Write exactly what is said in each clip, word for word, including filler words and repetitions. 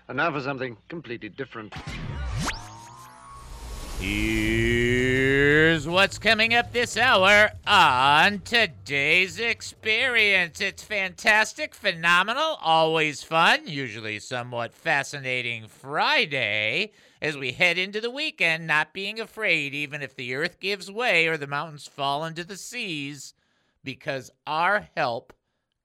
And now for something completely different. Here's what's coming up this hour on today's experience. It's fantastic, phenomenal, always fun, usually somewhat fascinating Friday as we head into the weekend, not being afraid even if the earth gives way or the mountains fall into the seas, because our help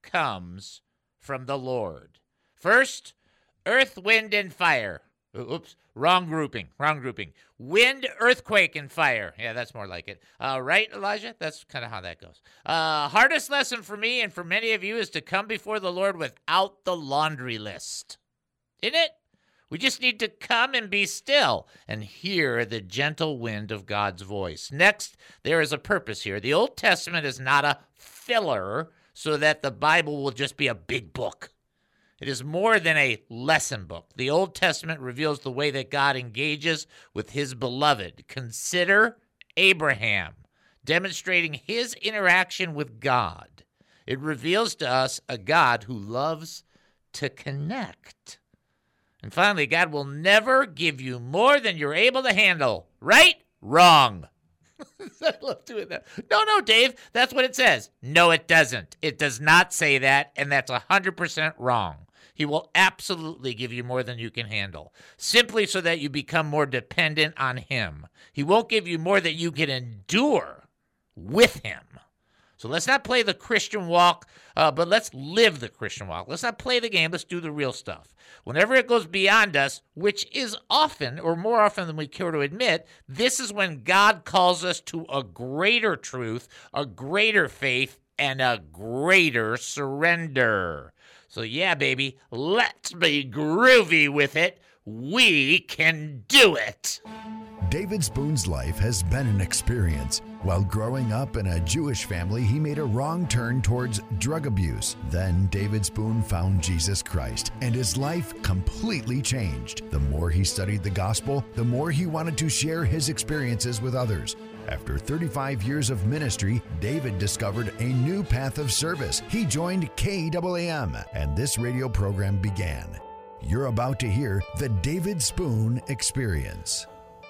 comes from the Lord. First, earth, wind, and fire. Oops, wrong grouping, wrong grouping. Wind, earthquake, and fire. Yeah, that's more like it. Uh, right, Elijah? That's kind of how that goes. Uh, hardest lesson for me and for many of you is to come before the Lord without the laundry list. Isn't it? We just need to come and be still and hear the gentle wind of God's voice. Next, there is a purpose here. The Old Testament is not a filler so that the Bible will just be a big book. It is more than a lesson book. The Old Testament reveals the way that God engages with his beloved. Consider Abraham, demonstrating his interaction with God. It reveals to us a God who loves to connect. And finally, God will never give you more than you're able to handle. Right? Wrong. I love doing that. No, no, Dave, that's what it says. No, it doesn't. It does not say that, and that's one hundred percent wrong. He will absolutely give you more than you can handle, simply so that you become more dependent on him. He won't give you more that you can endure with him. So let's not play the Christian walk, uh, but let's live the Christian walk. Let's not play the game. Let's do the real stuff. Whenever it goes beyond us, which is often, or more often than we care to admit, this is when God calls us to a greater truth, a greater faith, and a greater surrender. So yeah, baby, let's be groovy with it. We can do it. David Spoon's life has been an experience. While growing up in a Jewish family, he made a wrong turn towards drug abuse. Then David Spoon found Jesus Christ, and his life completely changed. The more he studied the gospel, the more he wanted to share his experiences with others. After thirty-five years of ministry, David discovered a new path of service. He joined K A A M, and this radio program began. You're about to hear the David Spoon Experience.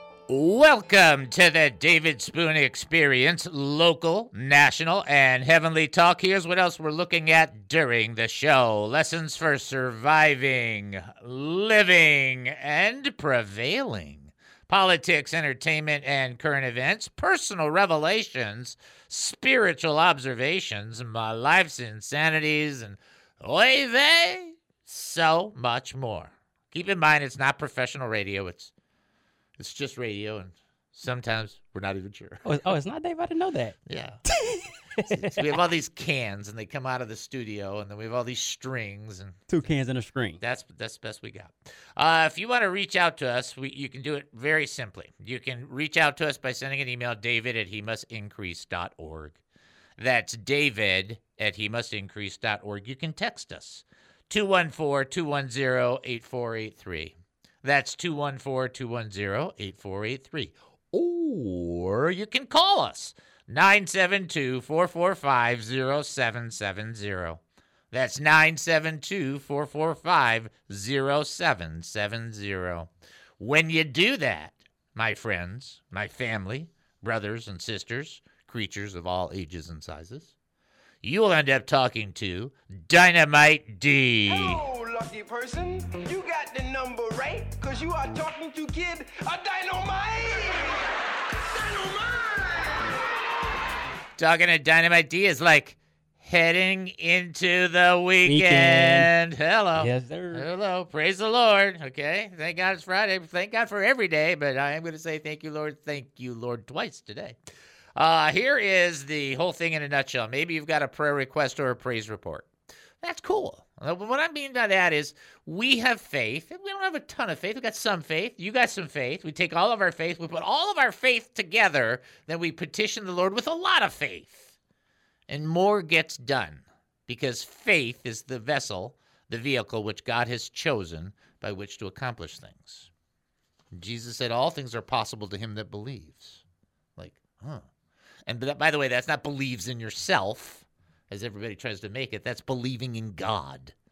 Welcome to the David Spoon Experience, local, national, and heavenly talk. Here's what else we're looking at during the show. Lessons for surviving, living, and prevailing. Politics, entertainment, and current events, personal revelations, spiritual observations, my life's insanities, and oy vey, so much more. Keep in mind, it's not professional radio. It's It's just radio, and sometimes we're not even sure. Oh, oh it's not Dave? I didn't know that. Yeah. So we have all these cans, and they come out of the studio, and then we have all these strings. And Two cans and a string. That's that's the best we got. Uh, if you want to reach out to us, we, you can do it very simply. You can reach out to us by sending an email, david at he must increase dot org. That's david at he must increase dot org. You can text us, two one four, two one zero, eight four eight three. That's two one four, two one zero, eight four eight three. Or you can call us, nine seven two, four four five, zero seven seven zero. That's nine seven two, four four five, zero seven seven zero. When you do that, my friends, my family, brothers and sisters, creatures of all ages and sizes, you will end up talking to Dynamite D. Hello, lucky person. You got the number right, because you are talking to Kid a Dynamite. Dynamite! Talking to Dynamite D is like heading into the Weekend. weekend. Hello. Yes, sir. Hello. Praise the Lord. Okay. Thank God it's Friday. Thank God for every day, but I am going to say thank you, Lord. Thank you, Lord, twice today. Uh, here is the whole thing in a nutshell. Maybe you've got a prayer request or a praise report. That's cool. What I mean by that is we have faith. We don't have a ton of faith. We've got some faith. You got some faith. We take all of our faith. We put all of our faith together. Then we petition the Lord with a lot of faith. And more gets done because faith is the vessel, the vehicle which God has chosen by which to accomplish things. Jesus said all things are possible to him that believes. Like, huh. And by the way, that's not believes in yourself, as everybody tries to make it. That's believing in God.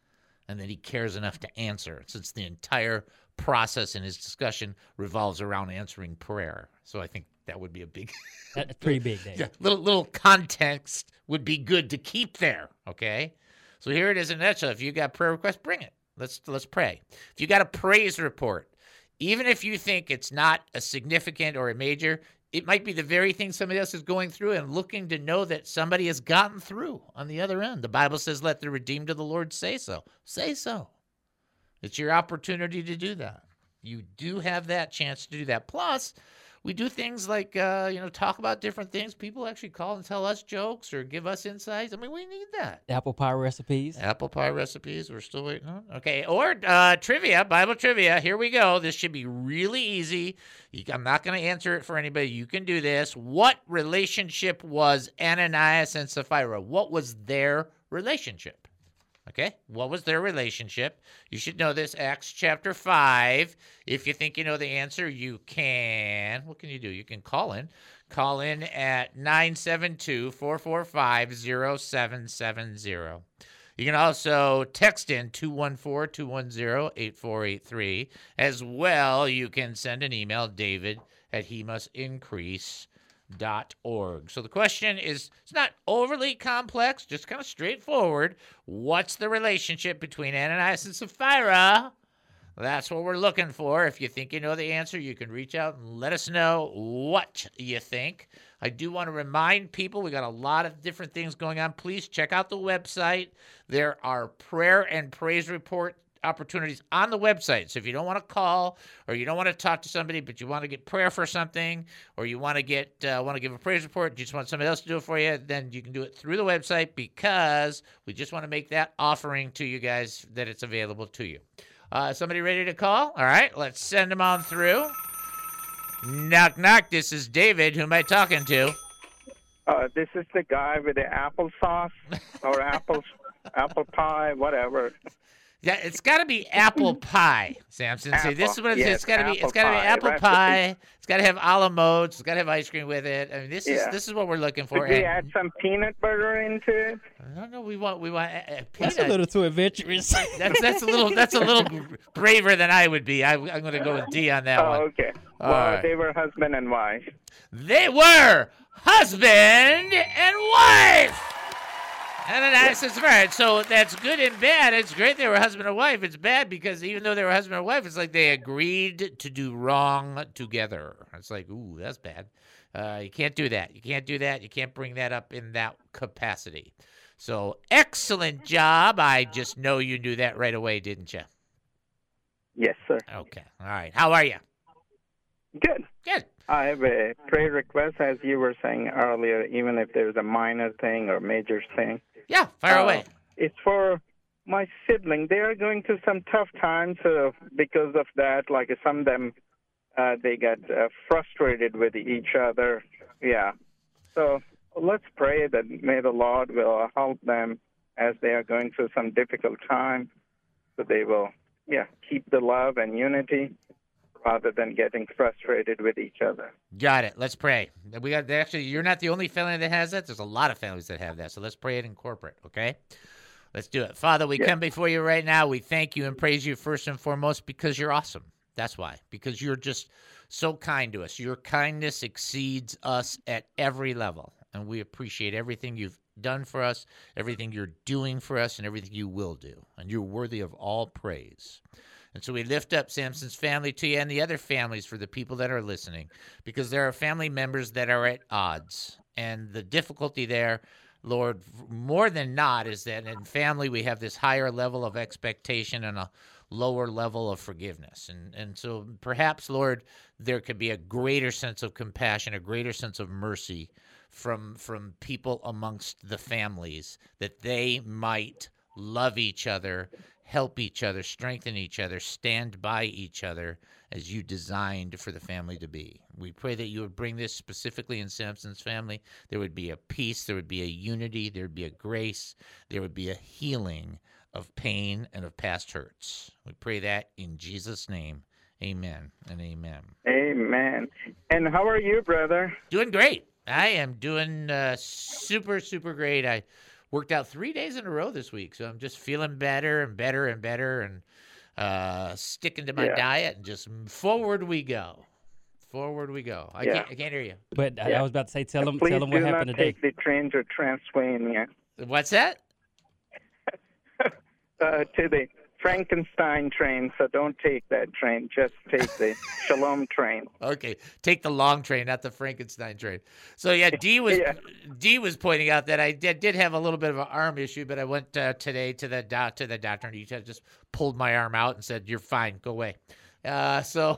and that he cares enough to answer, since the entire process in his discussion revolves around answering prayer. So I think that would be a big, That's pretty big, Dave. yeah, little little context would be good to keep there. Okay, so here it is in a nutshell. If you got prayer requests, bring it. Let's let's pray. If you got a praise report, even if you think it's not a significant or a major, it might be the very thing somebody else is going through and looking to know that somebody has gotten through on the other end. The Bible says, "Let the redeemed of the Lord say so." Say so. It's your opportunity to do that. You do have that chance to do that. Plus, we do things like, uh, you know, talk about different things. People actually call and tell us jokes or give us insights. I mean, we need that. Apple pie recipes. Apple pie recipes. We're still waiting on. Okay. Or uh, trivia, Bible trivia. Here we go. This should be really easy. You, I'm not going to answer it for anybody. You can do this. What relationship was Ananias and Sapphira? What was their relationship? Okay, what was their relationship? You should know this, Acts chapter five. If you think you know the answer, you can. What can you do? You can call in. Call in at nine seven two, four four five, zero seven seven zero. You can also text in two one four, two one zero, eight four eight three. As well, you can send an email, David at he must increase dot org. So the question is, it's not overly complex, just kind of straightforward. What's the relationship between Ananias and Sapphira? That's what we're looking for. If you think you know the answer, you can reach out and let us know what you think. I do want to remind people we got a lot of different things going on. Please check out the website. There are prayer and praise report opportunities on the website. So if you don't want to call or you don't want to talk to somebody, but you want to get prayer for something, or you want to get uh, want to give a praise report, you just want somebody else to do it for you, then you can do it through the website, because we just want to make that offering to you guys that it's available to you. Uh, somebody ready to call? All right, let's send them on through. Knock, knock. This is David. Who am I talking to? Uh, this is the guy with the applesauce or apple, apple pie, whatever. Yeah, it's got to be apple pie, Samson. See, this is what it's, yes, it's got to be. It's apple got to be pie apple recipe. pie. It's got to have a la mode. It's got to have ice cream with it. I mean, this is Yeah. this is what we're looking for. Could we And- add some peanut butter into it? no, no, we want we want uh, uh, That's peanut. a little too adventurous. That's that's a little that's a little braver than I would be. I, I'm going to go with D on that Oh, one. okay. All Well, right. they were husband and wife. They were husband and wife. Ananias and Sapphira. So that's good and bad. It's great they were husband and wife. It's bad because even though they were husband and wife, it's like they agreed to do wrong together. It's like, ooh, that's bad. Uh, you can't do that. You can't do that. You can't bring that up in that capacity. So excellent job. I just know you knew that right away, didn't you? Yes, sir. Okay. All right. How are you? Good. Good. I have a prayer request, as you were saying earlier, even if there's a minor thing or major thing. Yeah, fire Uh, away. It's for my sibling. They are going through some tough times uh, because of that. Like some of them, uh, they got uh, frustrated with each other. Yeah. So let's pray that may the Lord will help them as they are going through some difficult time, so they will, yeah, keep the love and unity rather than getting frustrated with each other. Got it. Let's pray. We got actually. You're not the only family that has that. There's a lot of families that have that. So let's pray it in corporate. Okay. Let's do it. Father, we Yeah. come before you right now. We thank you and praise you first and foremost because you're awesome. That's why. Because you're just so kind to us. Your kindness exceeds us at every level, and we appreciate everything you've done for us, everything you're doing for us, and everything you will do. And you're worthy of all praise. And so we lift up Samson's family to you and the other families for the people that are listening, because there are family members that are at odds. And the difficulty there, Lord, more than not, is that in family we have this higher level of expectation and a lower level of forgiveness. And and so perhaps, Lord, there could be a greater sense of compassion, a greater sense of mercy from from people amongst the families, that they might love each other, help each other, strengthen each other, stand by each other as you designed for the family to be. We pray that you would bring this specifically in Samson's family. There would be a peace, there would be a unity, there would be a grace, there would be a healing of pain and of past hurts. We pray that in Jesus' name. Amen and amen. Amen. And how are you, brother? Doing great. I am doing uh, super, super great. I worked out three days in a row this week. So I'm just feeling better and better and better and uh, sticking to my Yeah. diet and just forward we go. Forward we go. I Yeah. can't. I can't hear you. But I- I Yeah. was about to say, tell them, Please tell them what do happened not today. take the train to Transylvania, What's that? uh, to the Frankenstein train. So don't take that train. Just take the Shalom train. Okay, take the long train, not the Frankenstein train. So yeah, Dee was Yeah. Dee was pointing out that I did, did have a little bit of an arm issue, but I went uh, today to the doc, to the doctor, and he just pulled my arm out and said, "You're fine, go away." Uh, so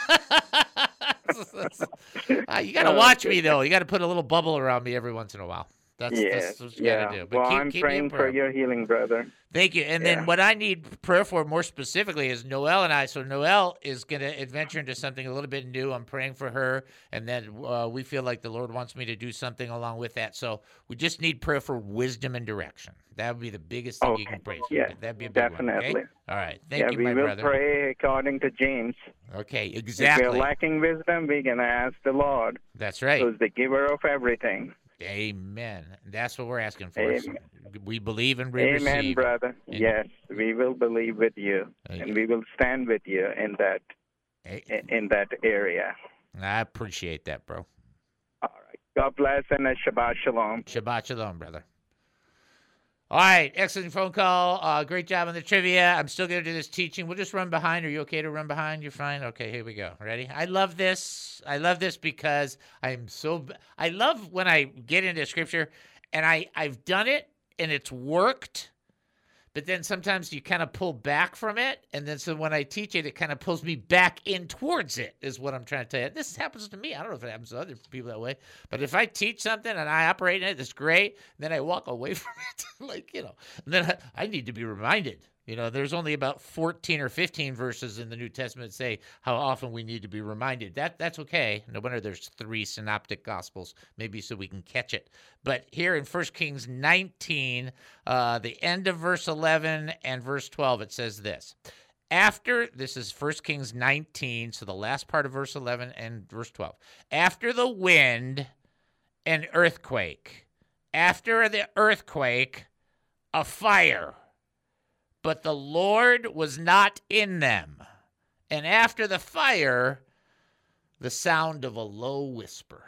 uh, you got to watch me though. You got to put a little bubble around me every once in a while. That's, Yes. that's what you yeah. got to do. But well, keep, I'm keep me in praying for prayer. your healing, brother. Thank you. And Yeah. then what I need prayer for more specifically is Noelle and I. So Noelle is going to adventure into something a little bit new. I'm praying for her. And then uh, we feel like the Lord wants me to do something along with that. So we just need prayer for wisdom and direction. That would be the biggest thing you Okay. can pray for. Yeah, That'd be a big one. definitely. Okay? All right. Thank yeah, you, we my will brother. pray according to James. Okay, If exactly. we're lacking wisdom, we're going to ask the Lord, That's right. who's the giver of everything. Amen. That's what we're asking for. Amen. We believe and we Amen, receive. brother. And- Yes, we will believe with you, Thank and you. we will stand with you in that Hey, in that area. I appreciate that, bro. All right. God bless and a Shabbat Shalom. Shabbat shalom, brother. All right, excellent phone call. Uh, great job on the trivia. I'm still going to do this teaching. We'll just run behind. Are you okay to run behind? You're fine? Okay, here we go. Ready? I love this. I love this because I'm so... I love when I get into Scripture, and I, I've done it, and it's worked, but then sometimes you kind of pull back from it, and then so when I teach it, it kind of pulls me back in towards it, is what I'm trying to tell you. This happens to me. I don't know if it happens to other people that way, but if I teach something and I operate in it, it's great, then I walk away from it, like, you know, and then I, I need to be reminded. You know, there's only about fourteen or fifteen verses in the New Testament that say how often we need to be reminded. That That's okay. No wonder there's three synoptic gospels, maybe so we can catch it. But here in First Kings nineteen, uh, the end of verse eleven and verse twelve, it says this. After, this is First Kings nineteen, so the last part of verse eleven and verse twelve. After the wind, an earthquake. After the earthquake, a fire. But the Lord was not in them. And after the fire, the sound of a low whisper.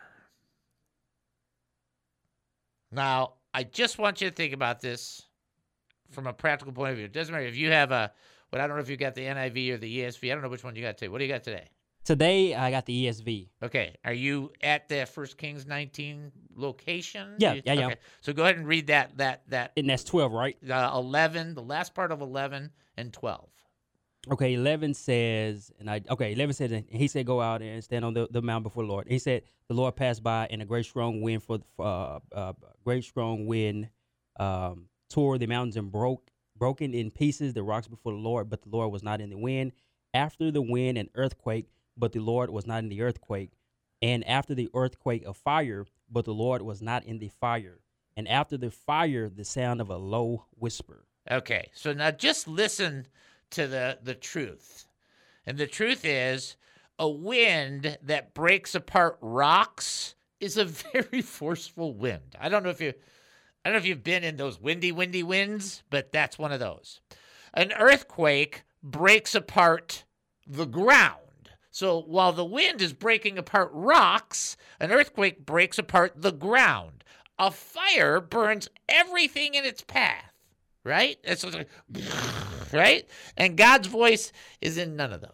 Now, I just want you to think about this from a practical point of view. It doesn't matter if you have a, well, I don't know if you got the N I V or the E S V. I don't know which one you got today. What do you got today? Today, I got the E S V. Okay. Are you at the First Kings nineteen location? Yeah, You- yeah, yeah. Okay. So go ahead and read that, that, that And that's twelve, right? uh, eleven, the last part of eleven and twelve. Okay, eleven says, and I, okay, eleven says, and he said, go out and stand on the, the mount before the Lord. He said, the Lord passed by, and a great strong wind for, uh, uh, great strong wind um, tore the mountains and broke, broken in pieces the rocks before the Lord, but the Lord was not in the wind. After the wind, an earthquake, but the Lord was not in the earthquake. And after the earthquake, a fire, but the Lord was not in the fire. And after the fire, the sound of a low whisper. Okay, so now just listen to the, the truth. And the truth is, a wind that breaks apart rocks is a very forceful wind. I don't know if you I don't know if you've been in those windy, windy winds, but that's one of those. An earthquake breaks apart the ground. So while the wind is breaking apart rocks, an earthquake breaks apart the ground. A fire burns everything in its path, right? It's like, right? And God's voice is in none of those.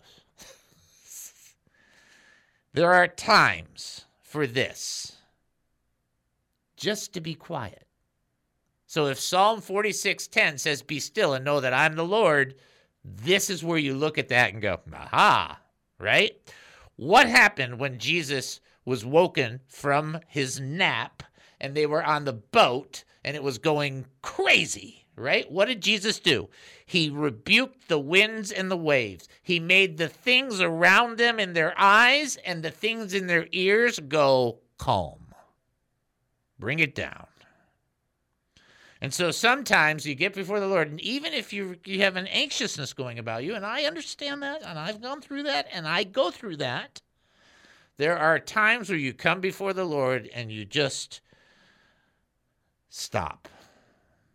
There are times for this, just to be quiet. So if Psalm forty-six ten says, be still and know that I'm the Lord, this is where you look at that and go, aha, right? What happened when Jesus was woken from his nap and they were on the boat and it was going crazy, right? What did Jesus do? He rebuked the winds and the waves. He made the things around them in their eyes and the things in their ears go calm. Bring it down. And so sometimes you get before the Lord, and even if you you have an anxiousness going about you, and I understand that, and I've gone through that, and I go through that, there are times where you come before the Lord and you just stop.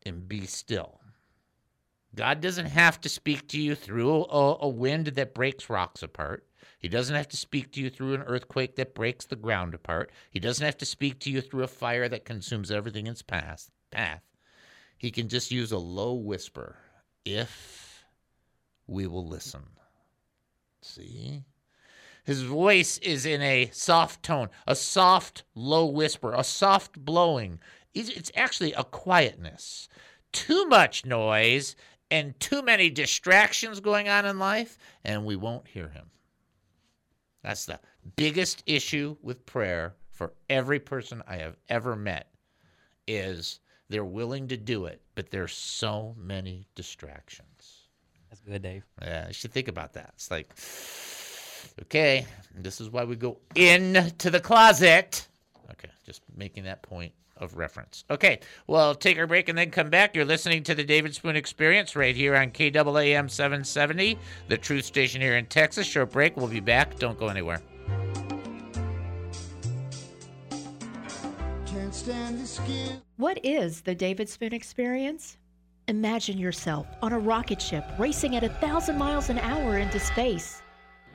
and be still. God doesn't have to speak to you through a, a wind that breaks rocks apart. He doesn't have to speak to you through an earthquake that breaks the ground apart. He doesn't have to speak to you through a fire that consumes everything in its path. path. He can just use a low whisper if we will listen. See? His voice is in a soft tone, a soft, low whisper, a soft blowing. It's actually a quietness. Too much noise and too many distractions going on in life, and we won't hear him. That's the biggest issue with prayer for every person I have ever met, is they're willing to do it, but there's so many distractions. That's good, Dave. Yeah, you should think about that. It's like, okay, this is why we go into the closet. Okay, just making that point of reference. Okay, well, take our break and then come back. You're listening to the David Spoon Experience right here on K A A M seven seventy, the truth station here in Texas. Short break. We'll be back. Don't go anywhere. Can't stand the skin. What is the David Spoon Experience? Imagine yourself on a rocket ship racing at a thousand miles an hour into space.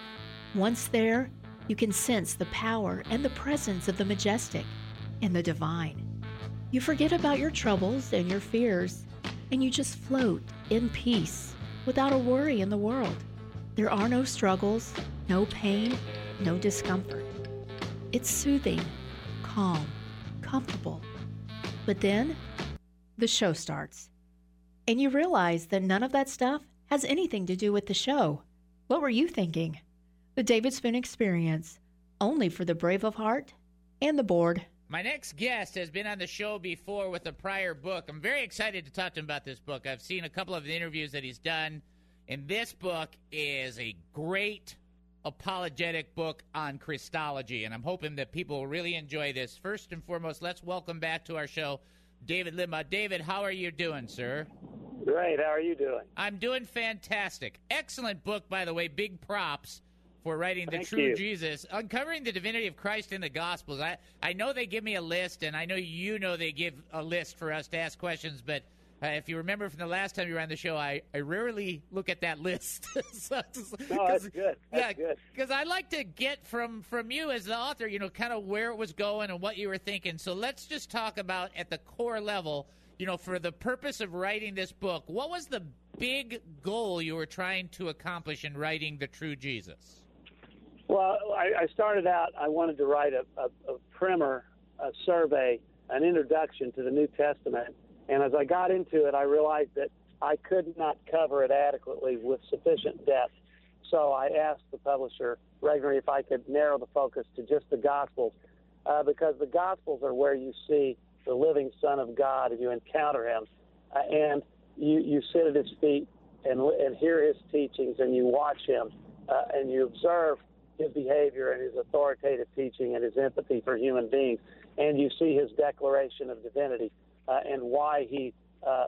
Once there, you can sense the power and the presence of the majestic and the divine. You forget about your troubles and your fears, and you just float in peace without a worry in the world. There are no struggles, no pain, no discomfort. It's soothing, calm, comfortable. But then, the show starts. And you realize that none of that stuff has anything to do with the show. What were you thinking? The David Spoon Experience, only for the brave of heart and the bored. My next guest has been on the show before with a prior book. I'm very excited to talk to him about this book. I've seen a couple of the interviews that he's done, and this book is a great apologetic book on Christology, and I'm hoping that people will really enjoy this. First and foremost, let's welcome back to our show David Limbaugh. David, how are you doing, sir? Great. How are you doing? I'm doing fantastic. Excellent book, by the way. Big props for writing The Thank True you. Jesus, Uncovering the Divinity of Christ in the Gospels. I, I know they give me a list, and I know you know they give a list for us to ask questions, but uh, if you remember from the last time you were on the show, I, I rarely look at that list. so, No, that's good. That's yeah, good. Because I like to get from, from you as the author, you know, kind of where it was going and what you were thinking. So let's just talk about at the core level, you know, for the purpose of writing this book, what was the big goal you were trying to accomplish in writing The True Jesus? Well, I, I started out, I wanted to write a, a, a primer, a survey, an introduction to the New Testament. And as I got into it, I realized that I could not cover it adequately with sufficient depth. So I asked the publisher, Regnery, if I could narrow the focus to just the Gospels, uh, because the Gospels are where you see the living Son of God and you encounter him. Uh, and you, you sit at his feet and, and hear his teachings and you watch him uh, and you observe his behavior and his authoritative teaching and his empathy for human beings. And you see his declaration of divinity uh, and why he, uh,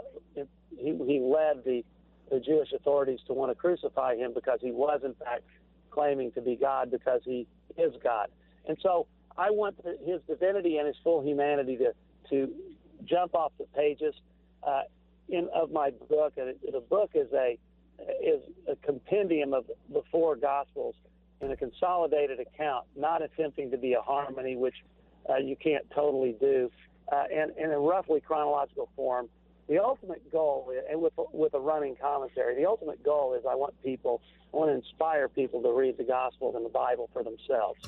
he he led the, the Jewish authorities to want to crucify him, because he was, in fact, claiming to be God because he is God. And so I want the, his divinity and his full humanity to, to jump off the pages uh, in of my book. And it, the book is a, is a compendium of the four Gospels in a consolidated account, not attempting to be a harmony, which uh, you can't totally do, uh, and, and in roughly chronological form. The ultimate goal, and with, with a running commentary, the ultimate goal is I want people, I want to inspire people to read the Gospels and the Bible for themselves.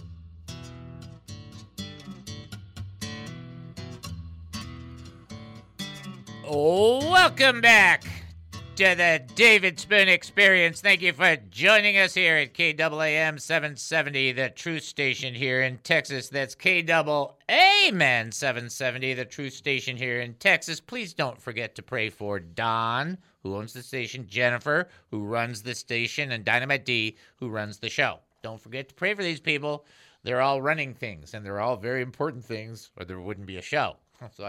Welcome back to the David Spoon Experience. Thank you for joining us here at K A A M seven seventy, the truth station here in Texas. That's K A A M seven seventy, the truth station here in Texas. Please don't forget to pray for Don, who owns the station, Jennifer, who runs the station, and Dynamite D, who runs the show. Don't forget to pray for these people. They're all running things, and they're all very important things, or there wouldn't be a show. So I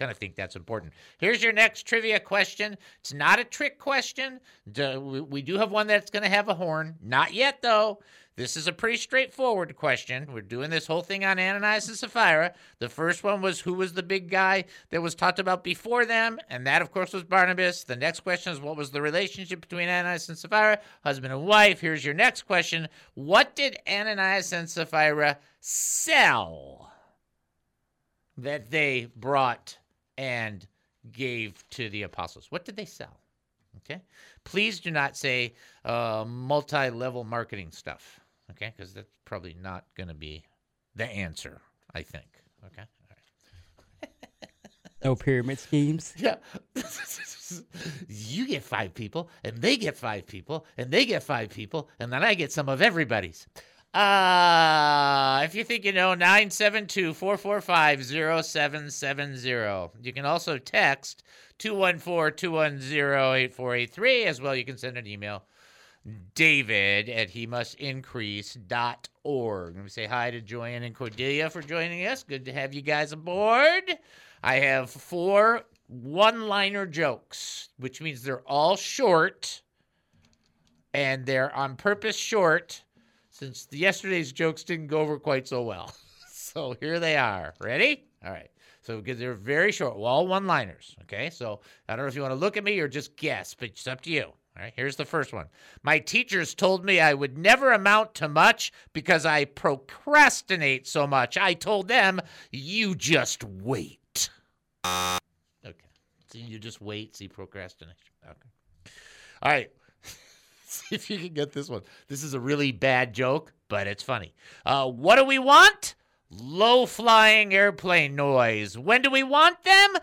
kind of think that's important. Here's your next trivia question. It's not a trick question. We do have one that's going to have a horn. Not yet, though. This is a pretty straightforward question. We're doing this whole thing on Ananias and Sapphira. The first one was who was the big guy that was talked about before them, and that, of course, was Barnabas. The next question is what was the relationship between Ananias and Sapphira, husband and wife. Here's your next question. What did Ananias and Sapphira sell that they brought and gave to the apostles? What did they sell? Okay. Please do not say uh, multi-level marketing stuff. Okay, because that's probably not going to be the answer, I think. Okay. All right. No pyramid schemes. Yeah. You get five people, and they get five people, and they get five people, and then I get some of everybody's. Uh, if you think you know, nine seven two, four four five, zero seven seven zero. You can also text two one four, two one zero, eight four eight three. As well, you can send an email, David at he must increase dot org. Let me say hi to Joanne and Cordelia for joining us. Good to have you guys aboard. I have four one-liner jokes, which means they're all short, and they're on purpose short, since yesterday's jokes didn't go over quite so well. So here they are. Ready? All right. So because they're very short, well, all one-liners, okay? So I don't know if you want to look at me or just guess, but it's up to you. All right, here's the first one. My teachers told me I would never amount to much because I procrastinate so much. I told them, you just wait. Okay. So you just wait, see procrastination. Okay. All right. See if you can get this one. This is a really bad joke, but it's funny. Uh, what do we want? Low-flying airplane noise. When do we want them?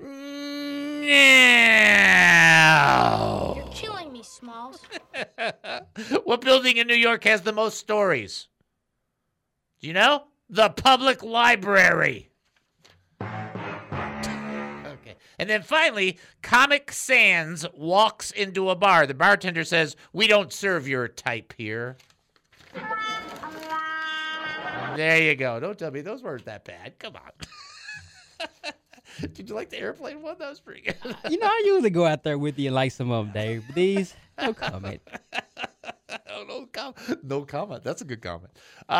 Now. You're killing me, Smalls. What building in New York has the most stories? Do you know? The Public Library. Okay. And then finally, Comic Sans walks into a bar. The bartender says, we don't serve your type here. There you go. Don't tell me those weren't that bad. Come on. Did you like the airplane one? That was pretty good. You know, I usually go out there with you and like some of them, Dave. But these, no comment. Oh, no, com- no comment. That's a good comment.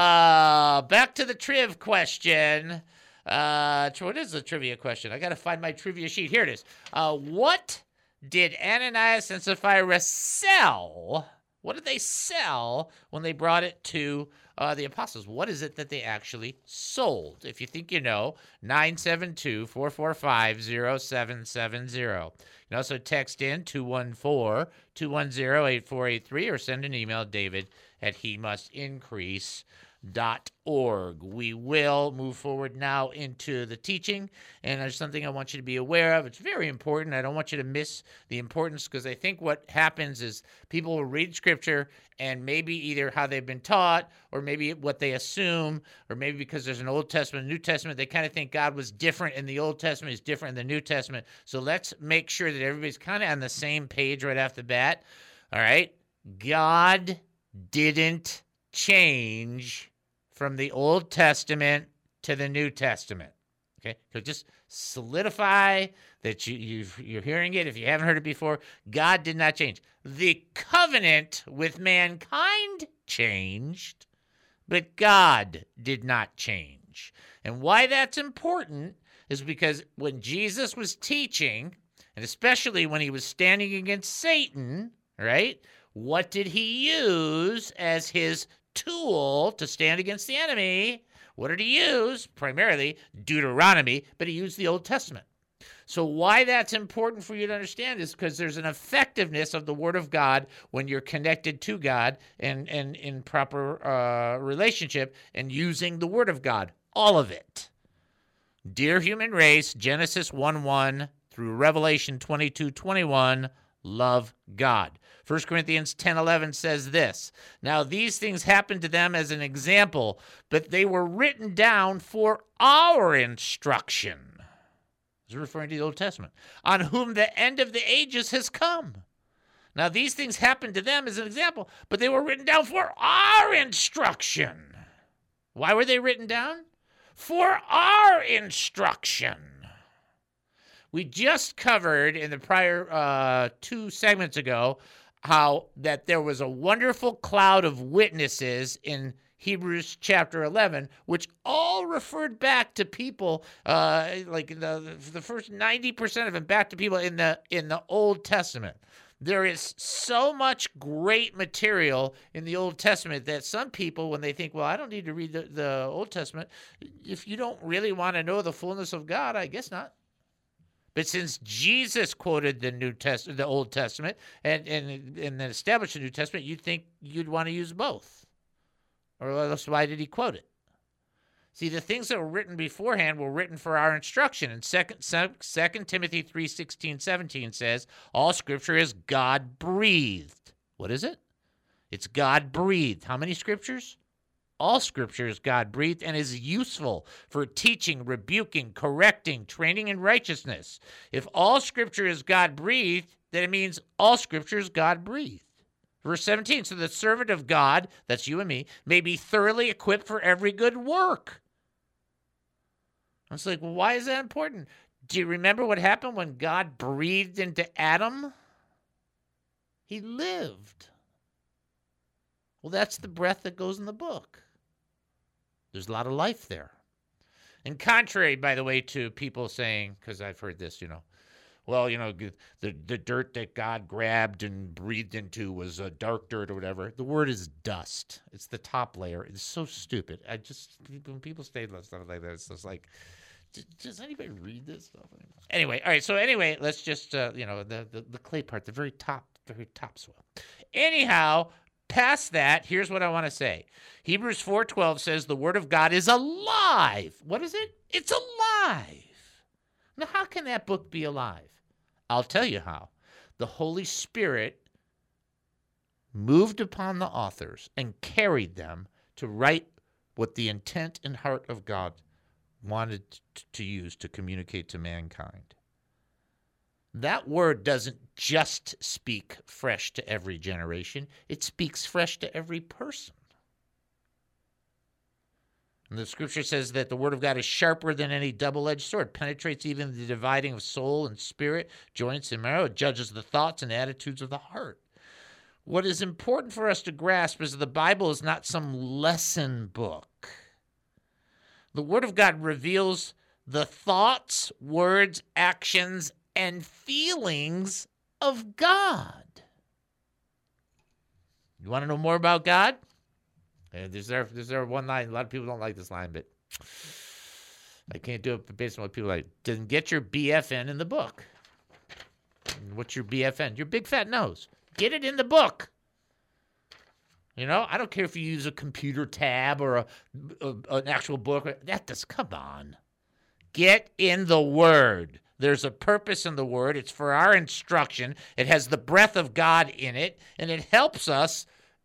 Uh, back to the triv question. Uh, what is the trivia question? I got to find my trivia sheet. Here it is. Uh, what did Ananias and Sapphira sell? What did they sell when they brought it to uh, the apostles? What is it that they actually sold? If you think you know, nine seven two, four four five, zero seven seven zero. You can also text in two one four, two one zero, eight four eight three or send an email, David at he must increase dot org. We will move forward now into the teaching, and there's something I want you to be aware of. It's very important. I don't want you to miss the importance, because I think what happens is people will read Scripture and maybe either how they've been taught or maybe what they assume, or maybe because there's an Old Testament, New Testament, they kind of think God was different in the Old Testament, is different in the New Testament. So let's make sure that everybody's kind of on the same page right off the bat. All right? God didn't change from the Old Testament to the New Testament. Okay? So just solidify that you, you've, you're hearing it. If you haven't heard it before, God did not change. The covenant with mankind changed, but God did not change. And why that's important is because when Jesus was teaching, and especially when he was standing against Satan, right, what did he use as his tool to stand against the enemy? What did he use? Primarily Deuteronomy, but he used the Old Testament. So why that's important for you to understand is because there's an effectiveness of the Word of God when you're connected to God and, and in proper uh, relationship and using the Word of God. All of it. Dear human race, Genesis one one through Revelation twenty-two twenty-one, love God. First Corinthians ten eleven says this, now these things happened to them as an example, but they were written down for our instruction. This is referring to the Old Testament, on whom the end of the ages has come. Now these things happened to them as an example, but they were written down for our instruction. Why were they written down? For our instruction. We just covered in the prior uh, two segments ago how that there was a wonderful cloud of witnesses in Hebrews chapter eleven, which all referred back to people, uh, like the the first ninety percent of them back to people in the in the Old Testament. There is so much great material in the Old Testament that some people, when they think, well, I don't need to read the, the Old Testament, if you don't really want to know the fullness of God, I guess not. But since Jesus quoted the New Testament, the Old Testament, and, and, and then established the New Testament, you'd think you'd want to use both. Or else why did he quote it? See, the things that were written beforehand were written for our instruction. And Second Timothy three sixteen, seventeen says, all Scripture is God-breathed. What is it? It's God-breathed. How many Scriptures? All Scripture is God-breathed and is useful for teaching, rebuking, correcting, training in righteousness. If all Scripture is God-breathed, then it means all Scripture is God-breathed. Verse seventeen, so the servant of God, that's you and me, may be thoroughly equipped for every good work. I was like, well, why is that important? Do you remember what happened when God breathed into Adam? He lived. Well, that's the breath that goes in the book. There's a lot of life there. And contrary, by the way, to people saying, because I've heard this, you know, well, you know, the, the dirt that God grabbed and breathed into was a dark dirt or whatever. The word is dust. It's the top layer. It's so stupid. I just, when people say stuff like that, it's just like, does anybody read this stuff anymore? Anyway, all right, so anyway, let's just, uh, you know, the, the, the clay part, the very top, very top soil. Anyhow, past that, here's what I want to say. Hebrews four twelve says the word of God is alive. What is it? It's alive. Now, how can that book be alive? I'll tell you how. The Holy Spirit moved upon the authors and carried them to write what the intent and heart of God wanted to use to communicate to mankind. That word doesn't just speak fresh to every generation. It speaks fresh to every person. And the scripture says that the word of God is sharper than any double-edged sword, penetrates even the dividing of soul and spirit, joints and marrow. It judges the thoughts and attitudes of the heart. What is important for us to grasp is that the Bible is not some lesson book. The word of God reveals the thoughts, words, actions, and feelings of God. You want to know more about God? Uh, there's there, there's there one line. A lot of people don't like this line, but I can't do it based on what people like. Doesn't get your B F N in the book. What's your B F N? Your big fat nose. Get it in the book. You know, I don't care if you use a computer tab or a, a an actual book. That does, come on. Get in the Word. There's a purpose in the Word. It's for our instruction. It has the breath of God in it, and it helps us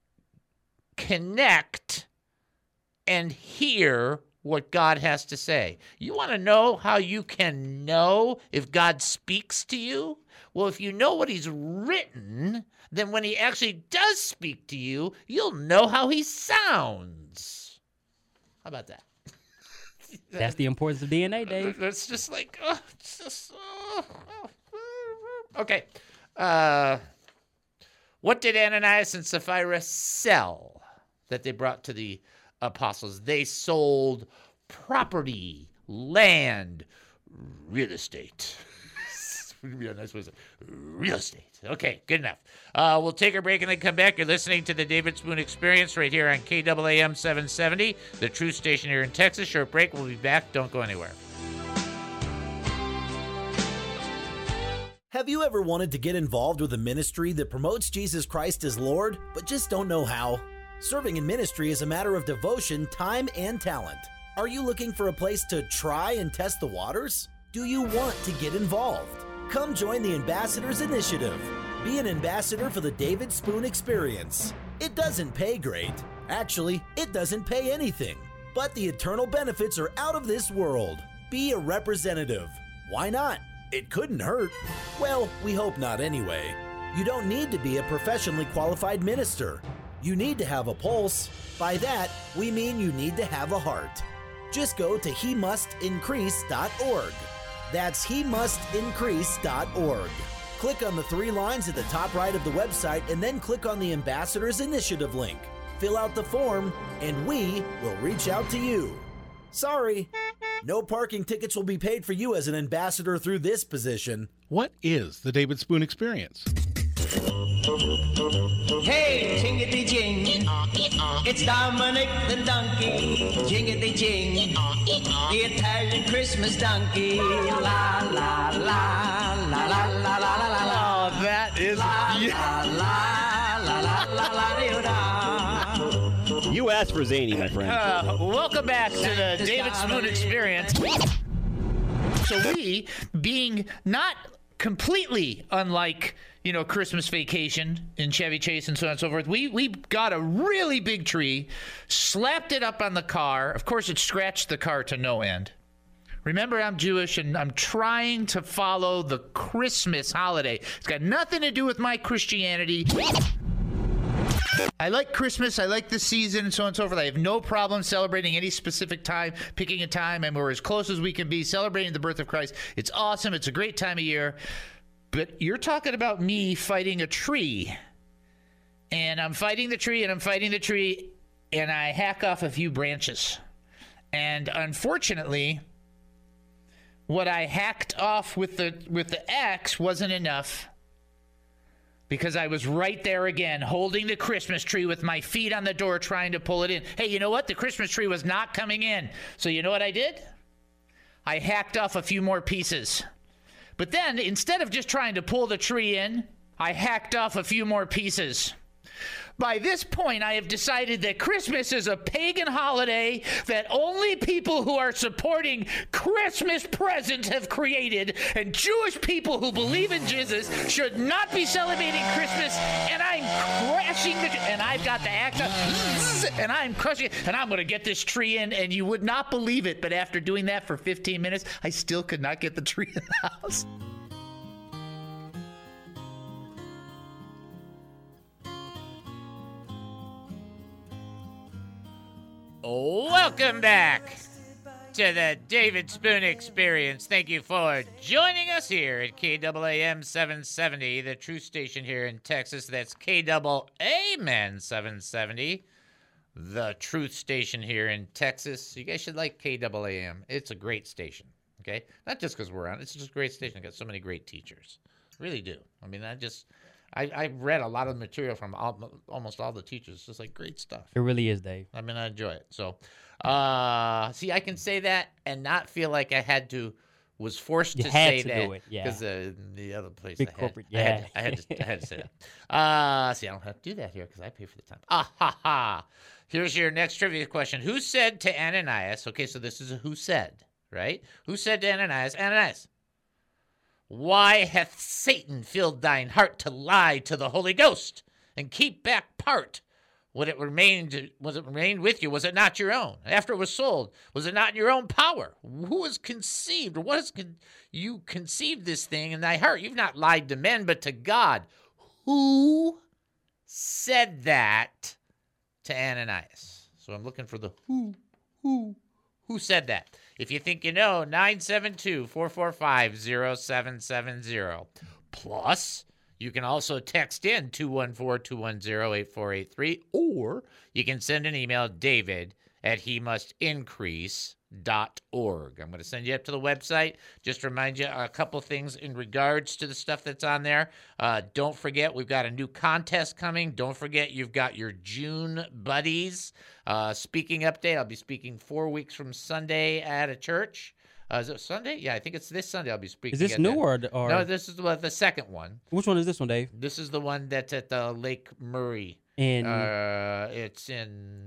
connect and hear what God has to say. You want to know how you can know if God speaks to you? Well, if you know what he's written, then when he actually does speak to you, you'll know how he sounds. How about that? That's the importance of D N A, Dave. It's just like, oh, it's just, oh, oh. Okay. Uh, what did Ananias and Sapphira sell that they brought to the apostles? They sold property, land, real estate. Yeah, nice way to say real estate. Okay, good enough. Uh, we'll take a break and then come back. You're listening to the David Spoon Experience right here on K A A M seven seventy, the true station here in Texas. Short break. We'll be back. Don't go anywhere. Have you ever wanted to get involved with a ministry that promotes Jesus Christ as Lord, but just don't know how? Serving in ministry is a matter of devotion, time, and talent. Are you looking for a place to try and test the waters? Do you want to get involved? Come join the Ambassadors Initiative. Be an ambassador for the David Spoon Experience. It doesn't pay great. Actually, it doesn't pay anything. But the eternal benefits are out of this world. Be a representative. Why not? It couldn't hurt. Well, we hope not anyway. You don't need to be a professionally qualified minister. You need to have a pulse. By that, we mean you need to have a heart. Just go to he must increase dot org. That's he must increase dot org. Click on the three lines at the top right of the website and then click on the Ambassadors Initiative link. Fill out the form, and we will reach out to you. Sorry, no parking tickets will be paid for you as an ambassador through this position. What is the David Spoon Experience? Hey, jingity jing, it's Dominic the donkey. Jingity jing, the Italian Christmas donkey. La la la la la la la la la la. Oh, that is la la la la la la la la. You asked for zany, my friend. Uh, welcome back to the David Spoon Experience. So we, being not completely unlike, you know, Christmas Vacation in Chevy Chase and so on and so forth, we we got a really big tree, slapped it up on the car. Of course, it scratched the car to no end. Remember, I'm Jewish, and I'm trying to follow the Christmas holiday. It's got nothing to do with my Christianity. I like Christmas. I like the season and so on and so forth. I have no problem celebrating any specific time, picking a time, and we're as close as we can be celebrating the birth of Christ. It's awesome. It's a great time of year. But you're talking about me fighting a tree. And I'm fighting the tree, and I'm fighting the tree, and I hack off a few branches. And unfortunately, what I hacked off with the with the axe wasn't enough. Because I was right there again, holding the Christmas tree with my feet on the door, trying to pull it in. Hey, you know what? The Christmas tree was not coming in. So you know what I did? I hacked off a few more pieces. But then, instead of just trying to pull the tree in, I hacked off a few more pieces. By this point, I have decided that Christmas is a pagan holiday that only people who are supporting Christmas presents have created, and Jewish people who believe in Jesus should not be celebrating Christmas, and I'm crashing the and I've got the axe up, and I'm crushing it, and I'm going to get this tree in, and you would not believe it, but after doing that for fifteen minutes, I still could not get the tree in the house. Welcome back to the David Spoon Experience. Thank you for joining us here at K A A M seven seventy, the truth station here in Texas. That's K A A M N seven seventy, the truth station here in Texas. You guys should like K A A M. It's a great station, okay? Not just because we're on. It's just a great station. I've got so many great teachers. Really do. I mean, I just... I, I read a lot of the material from all, almost all the teachers. It's just like great stuff. It really is, Dave. I mean, I enjoy it. So, uh, see, I can say that and not feel like I had to, was forced you to had say to that. Do it, yeah. Because uh, the other place Big I had, corporate, I, had, yeah. I, had to, I had to say that. Uh, see, I don't have to do that here because I pay for the time. Ah, ha, ha. Here's your next trivia question. Who said to Ananias, okay, so this is a who said, right? Who said to Ananias, Ananias, why hath Satan filled thine heart to lie to the Holy Ghost and keep back part? What it remained, was it remained with you? Was it not your own? After it was sold, was it not in your own power? Who has conceived, or what has con- you conceived this thing in thy heart? You've not lied to men, but to God. Who said that to Ananias? So I'm looking for the who, who, who said that? If you think you know, nine seven two, four four five, zero seven seven zero. Plus, you can also text in two one four, two one zero, eight four eight three, or you can send an email, David at he must increase dot org. I'm going to send you up to the website. Just remind you a couple things in regards to the stuff that's on there. Uh, don't forget, we've got a new contest coming. Don't forget, you've got your June Buddies uh, speaking update. I'll be speaking four weeks from Sunday at a church. Uh, is it Sunday? Yeah, I think it's this Sunday I'll be speaking. Is this at new the, or, or? No, this is the, the second one. Which one is this one, Dave? This is the one that's at the Lake Murray. In uh, it's in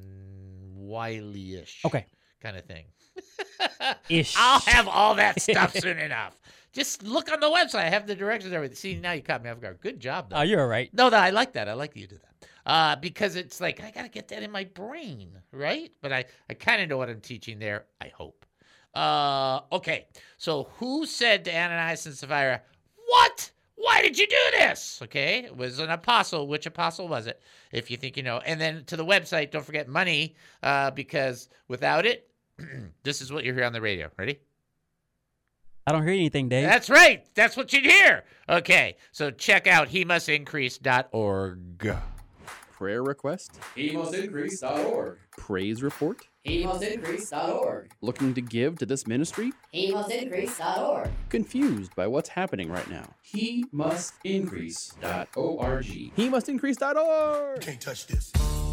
Wiley-ish. Okay. Kind of thing. Ish. I'll have all that stuff soon enough. Just look on the website. I have the directions and everything. See, now you caught me off guard. Good job, though. Oh, you're all right. No, no, I like that. I like that you do that. Uh, because it's like, I got to get that in my brain, right? But I, I kind of know what I'm teaching there, I hope. Uh, okay, so who said to Ananias and Sapphira, what? Why did you do this? Okay, it was an apostle. Which apostle was it, if you think you know? And then to the website, don't forget money, uh, because without it, this is what you hear on the radio. Ready? I don't hear anything, Dave. That's right. That's what you'd hear. Okay, so check out he must increase dot org. Prayer request? he must increase dot org. Praise report? he must increase dot org. Looking to give to this ministry? he must increase dot org. Confused by what's happening right now? he must increase dot org. he must increase dot org. Can't touch this.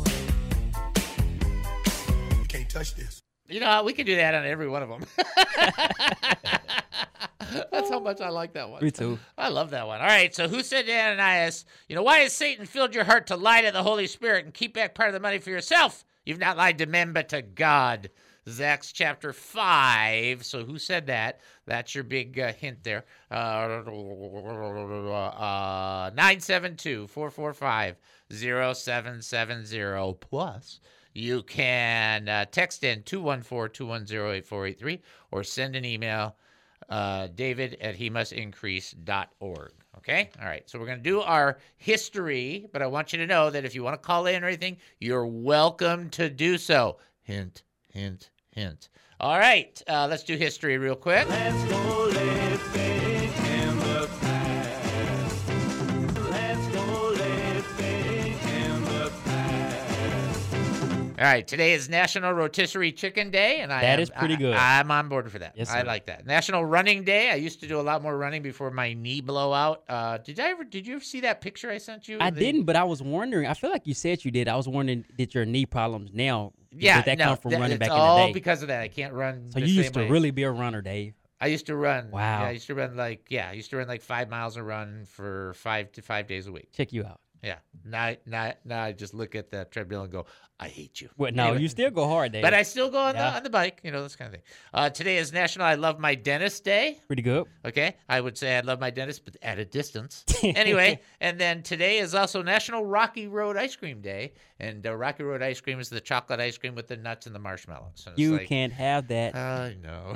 You can't touch this. You know, we could do that on every one of them. That's how much I like that one. Me too. I love that one. All right, so who said to Ananias, you know, why has Satan filled your heart to lie to the Holy Spirit and keep back part of the money for yourself? You've not lied to men, but to God. This is Acts chapter five. So who said that? That's your big uh, hint there. Uh, uh, nine seven two, four four five, zero seven seven zero. Plus, you can uh, text in two one four, two one zero, eight four eight three or send an email, uh, david at he must increase dot org. Okay? All right. So we're going to do our history, but I want you to know that if you want to call in or anything, you're welcome to do so. Hint, hint, hint. All right. Uh, let's do history real quick. Let's go living in the past. Let's go living in the past. All right. Today is National Rotisserie Chicken Day, and I That am, is pretty I- good. I'm on board for that. Yes, I sir. like that. National Running Day. I used to do a lot more running before my knee blowout. Uh, did I ever? Did you ever see that picture I sent you? I The- didn't, but I was wondering. I feel like you said you did. I was wondering, did your knee problems now? Yeah, did that no, come from that- running it's back all in the day? because of that. I can't run. So the you used same to way. really be a runner, Dave. I used to run. Wow. Yeah, I used to run like yeah, I used to run like five miles a run for five to five days a week. Check you out. Yeah. Now, now, now I just look at the treadmill and go, I hate you. Well, no, Anyway. you still go hard, Dave. But I still go on, Yeah. the, on the bike, you know, this kind of thing. Uh, today is National I Love My Dentist Day. Pretty good. Okay. I would say I love my dentist, but at a distance. Anyway, and then today is also National Rocky Road Ice Cream Day. And uh, Rocky Road ice cream is the chocolate ice cream with the nuts and the marshmallows. And it's You like, can't have that. I know.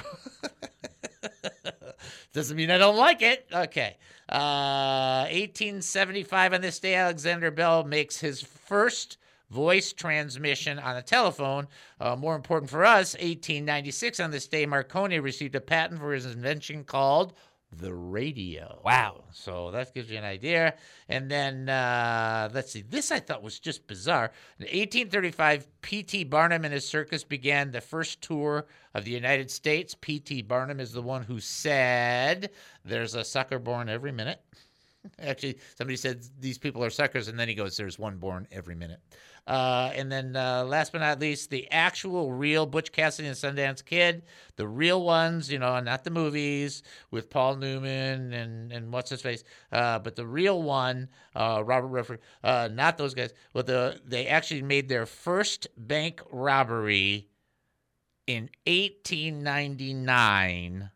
Doesn't mean I don't like it. Okay. Uh, eighteen seventy-five on this day, Alexander Bell makes his first voice transmission on a telephone. Uh, more important for us, eighteen ninety-six on this day, Marconi received a patent for his invention called the radio. Wow. So that gives you an idea. And then, uh, let's see, this I thought was just bizarre. In eighteen thirty-five, P T Barnum and his circus began the first tour of the United States. P T Barnum is the one who said, there's a sucker born every minute. Actually, somebody said these people are suckers, and then he goes, there's one born every minute. Uh, and then uh, last but not least, the actual real Butch Cassidy and Sundance Kid, the real ones, you know, not the movies with Paul Newman and, and what's his face, uh, but the real one, uh, Robert Redford, uh, not those guys. Well, the, they actually made their first bank robbery in eighteen ninety-nine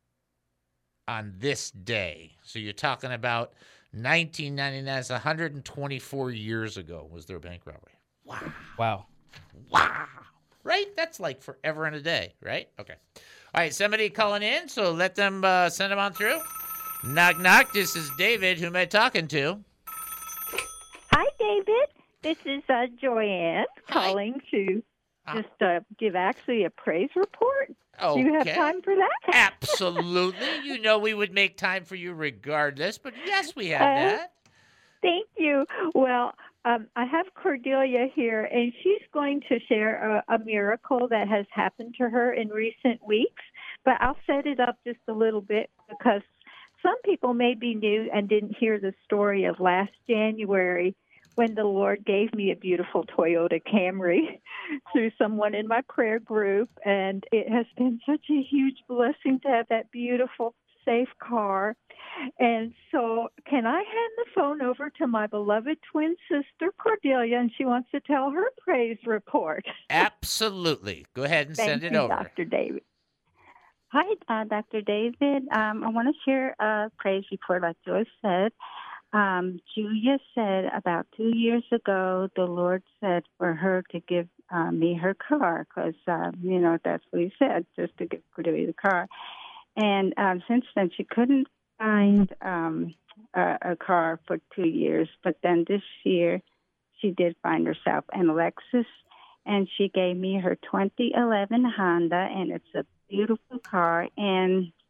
on this day. So you're talking about nineteen ninety-nine. That's one hundred twenty-four years ago was their bank robbery. Wow. Wow. Wow. Right? That's like forever and a day, right? Okay. All right, somebody calling in, so let them uh, send them on through. Knock, knock. This is David. Who am I talking to? Hi, David. This is uh, Joanne calling to just uh, give actually a praise report. Do you have Okay. time for that? Absolutely. You know we would make time for you regardless, but yes, we have Uh, that. Thank you. Well, um, I have Cordelia here, and she's going to share a, a miracle that has happened to her in recent weeks. But I'll set it up just a little bit because some people may be new and didn't hear the story of last January when the Lord gave me a beautiful Toyota Camry through someone in my prayer group. And it has been such a huge blessing to have that beautiful, safe car. And so can I hand the phone over to my beloved twin sister, Cordelia, and she wants to tell her praise report. Absolutely. Go ahead and Thank send it you, over. Doctor David. Hi, uh, Doctor David. Um, I want to share a praise report like Joyce said. Um, Julia said about two years ago, the Lord said for her to give uh, me her car because, uh, you know, that's what he said, just to give Cordelia the car. And um, since then, she couldn't find um, a, a car for two years. But then this year, she did find herself an Lexus, and she gave me her twenty eleven Honda, and it's a beautiful car. And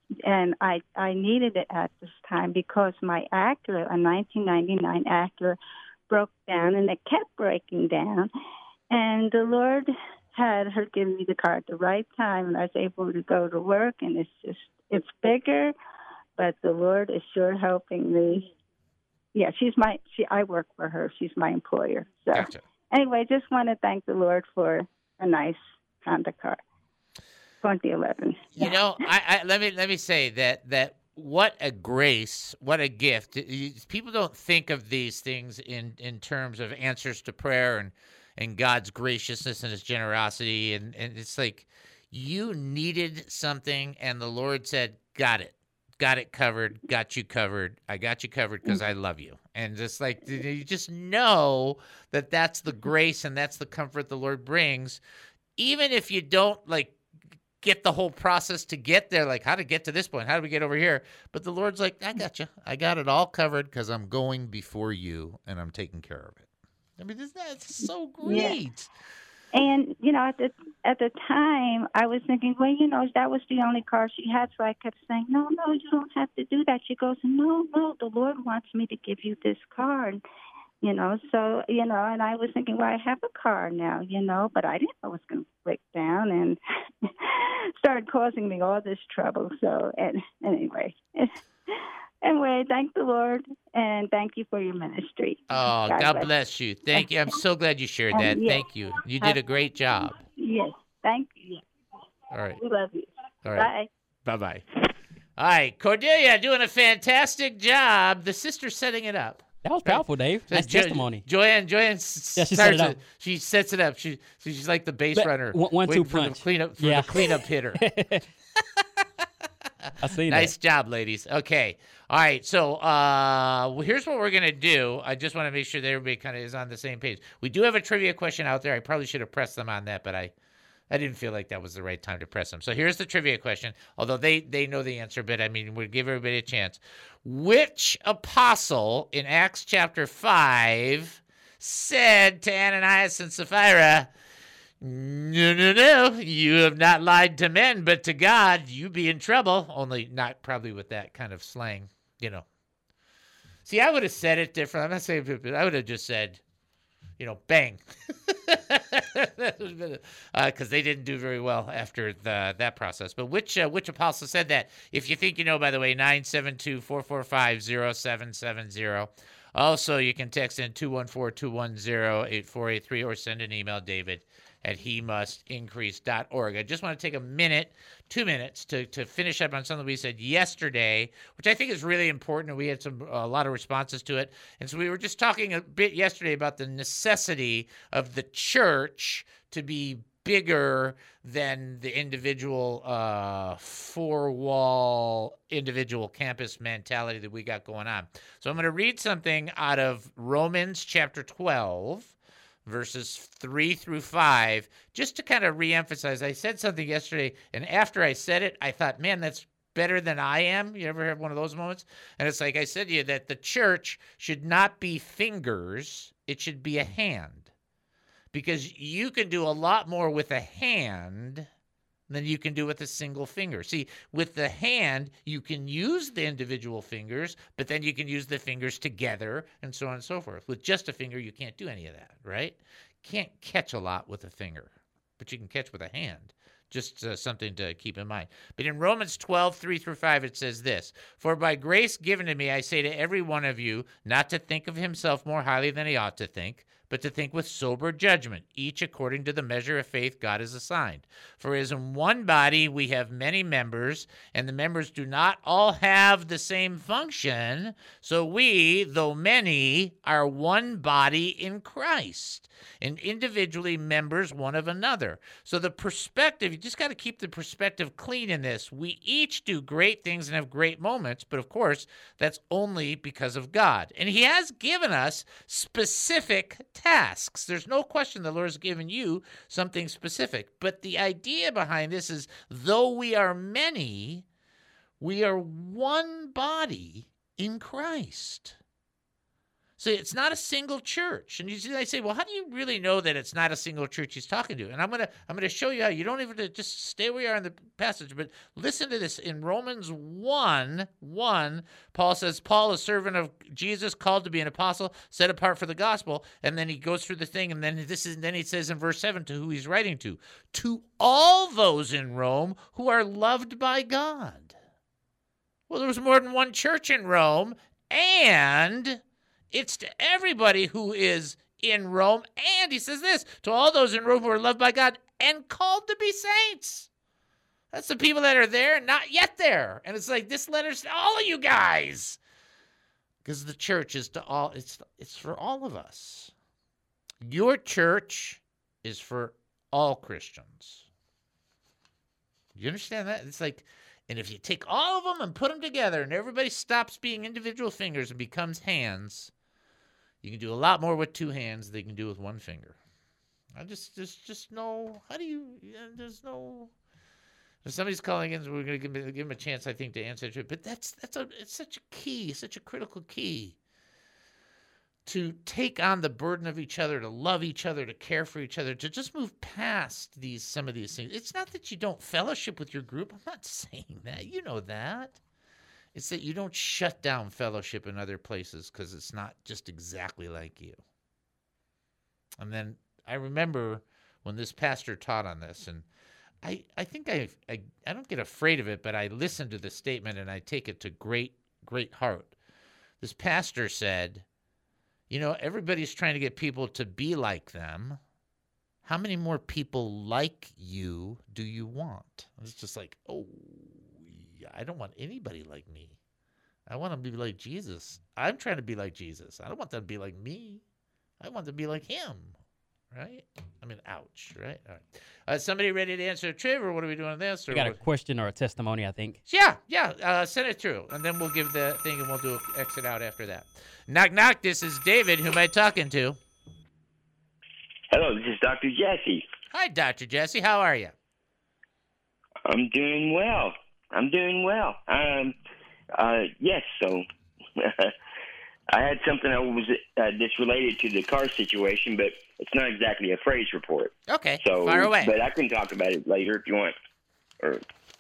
and I I needed it at this time because my Acura, a nineteen ninety-nine Acura, broke down, and it kept breaking down. And the Lord had her give me the car at the right time, and I was able to go to work. And it's just it's bigger, but the Lord is sure helping me. Yeah, she's my she. I work for her. She's my employer. So Gotcha. anyway, just want to thank the Lord for a nice Honda car, twenty eleven. You know, I, I let me let me say that that what a grace, what a gift. You- People don't think of these things in, in terms of answers to prayer and, and God's graciousness and his generosity. And, and it's like you needed something and the Lord said, got it. Got it covered. Got you covered. I got you covered because I love you. And just like you just know that that's the grace and that's the comfort the Lord brings. Even if you don't like get the whole process to get there, like how to get to this point, how do we get over here? But the Lord's like, I got you. I got it all covered because I'm going before you and I'm taking care of it. I mean, that's so great. Yeah. And you know, at the at the time, I was thinking, well, you know, that was the only car she had, so I kept saying, no, no, you don't have to do that. She goes, no, no, the Lord wants me to give you this car. And, you know, so, you know, and I was thinking, well, I have a car now, you know, but I didn't know it was going to break down and started causing me all this trouble. So, and anyway, anyway, thank the Lord and thank you for your ministry. Oh, God, God bless you. Thank you. I'm so glad you shared that. Um, yes. Thank you. You did a great job. Yes, thank you. All right. We love you. All right. Bye. Bye-bye. All right. Cordelia doing a fantastic job. The sister's setting it up. That was powerful, Dave. So That's Jo- testimony. Joanne, Joanne s- Yeah, she set starts it up. She sets it up. She, she's like the base But runner. one- one, two waiting for punch. The cleanup, for Yeah. the cleanup hitter. I see that. Nice job, ladies. Okay. All right. So uh, well, here's what we're going to do. I just want to make sure that everybody kind of is on the same page. We do have a trivia question out there. I probably should have pressed them on that, but I, I didn't feel like that was the right time to press them. So here's the trivia question, although they, they know the answer, but I mean, we'll give everybody a chance. Which apostle in Acts chapter five said to Ananias and Sapphira, no, no, no, you have not lied to men, but to God, you be in trouble. Only not probably with that kind of slang, you know. See, I would have said it different. I'm not saying, I would have just said, you know, bang. Because uh, they didn't do very well after the, that process. But which uh, which apostle said that? If you think you know, by the way, nine seven two, four four five, zero seven seven zero. Also, you can text in two one four, two one zero, eight four eight three or send an email, David, at he must increase dot org. I just want to take a minute, two minutes, to, to finish up on something we said yesterday, which I think is really important, and we had some a lot of responses to it. And so we were just talking a bit yesterday about the necessity of the church to be bigger than the individual uh, four-wall, individual campus mentality that we got going on. So I'm going to read something out of Romans chapter twelve, verses three through five, just to kind of reemphasize. I said something yesterday, and after I said it, I thought, man, that's better than I am. You ever have one of those moments? And it's like I said to you, that the church should not be fingers. It should be a hand. Because you can do a lot more with a hand than you can do with a single finger. See, with the hand, you can use the individual fingers, but then you can use the fingers together and so on and so forth. With just a finger, you can't do any of that, right? Can't catch a lot with a finger, but you can catch with a hand. Just uh, something to keep in mind. But in Romans twelve, three through five, it says this, "For by grace given to me, I say to every one of you, not to think of himself more highly than he ought to think, but to think with sober judgment, each according to the measure of faith God has assigned. For as in one body we have many members, and the members do not all have the same function, so we, though many, are one body in Christ, and individually members one of another." So the perspective, you just got to keep the perspective clean in this. We each do great things and have great moments, but of course, that's only because of God. And he has given us specific tasks. There's no question the Lord has given you something specific. But the idea behind this is, though we are many, we are one body in Christ. So it's not a single church. And you see, they say, well, how do you really know that it's not a single church he's talking to? And I'm gonna I'm gonna show you how. You don't even have to just stay where you are in the passage, but listen to this. In Romans one, one, Paul says, Paul, a servant of Jesus, called to be an apostle, set apart for the gospel. And then he goes through the thing, and then this is then he says in verse seven to who he's writing to. To all those in Rome who are loved by God. Well, there was more than one church in Rome, and it's to everybody who is in Rome. And he says this, to all those in Rome who are loved by God and called to be saints. That's the people that are there and not yet there. And it's like, this letter's to all of you guys. Because the church is to all, it's it's for all of us. Your church is for all Christians. You understand that? It's like, and if you take all of them and put them together and everybody stops being individual fingers and becomes hands, you can do a lot more with two hands than you can do with one finger. I just, there's just no, how do you, yeah, there's no, if somebody's calling in, we're going to give, give them a chance, I think, to answer it. But that's, that's a, it's such a key, such a critical key to take on the burden of each other, to love each other, to care for each other, to just move past these, some of these things. It's not that you don't fellowship with your group. I'm not saying that. You know that. It's that you don't shut down fellowship in other places because it's not just exactly like you. And then I remember when this pastor taught on this, and I, I think I, I I don't get afraid of it, but I listen to the statement and I take it to great, great heart. This pastor said, you know, everybody's trying to get people to be like them. How many more people like you do you want? It's just like, oh, I don't want anybody like me. I want them to be like Jesus. I'm trying to be like Jesus. I don't want them to be like me. I want them to be like him, right? I mean, ouch, right? All right. Uh, somebody ready to answer a trivia, or what are we doing on this? Or We got a what? question or a testimony, I think. Yeah, yeah. Uh, send it through, and then we'll give the thing, and we'll do exit out after that. Knock, knock. This is David. Who am I talking to? Hello, this is Doctor Jesse. Hi, Doctor Jesse. How are you? I'm doing well. I'm doing well. Um, uh, yes, so I had something that was uh, that's related to the car situation, but it's not exactly a phrase report. Okay, so, fire away. But I can talk about it later if you want. Or